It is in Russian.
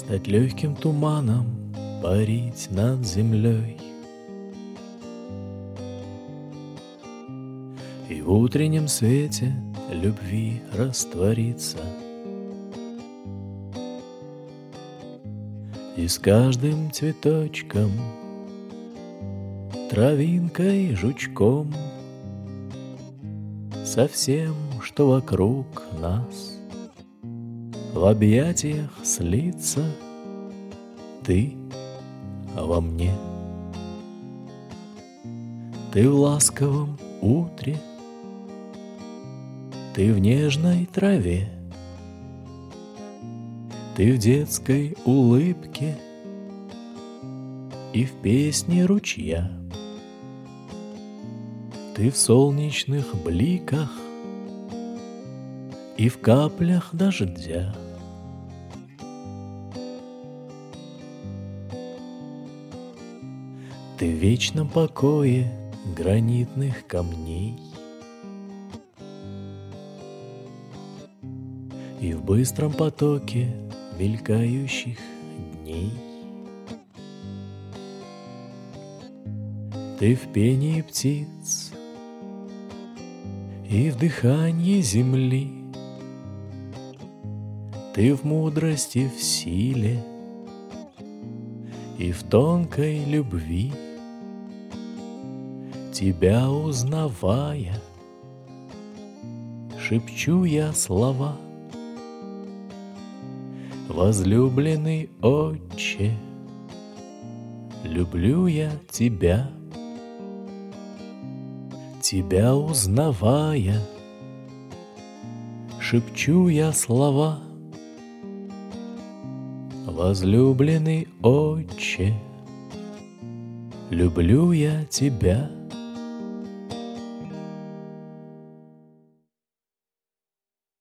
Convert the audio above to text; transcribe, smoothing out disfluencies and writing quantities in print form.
Стать легким туманом, парить над землей. И в утреннем свете любви раствориться. И с каждым цветочком, травинкой, жучком, со всем, что вокруг нас, в объятиях слиться. Ты во мне. Ты в ласковом утре, ты в нежной траве, ты в детской улыбке и в песне ручья. Ты в солнечных бликах и в каплях дождя. Ты в вечном покое гранитных камней и в быстром потоке мелькающих дней. Ты в пении птиц и в дыхании земли. Ты в мудрости, в силе и в тонкой любви. Тебя узнавая, шепчу я слова: возлюбленный отче, люблю я тебя. Тебя узнавая, шепчу я слова: возлюбленный отче, люблю я тебя.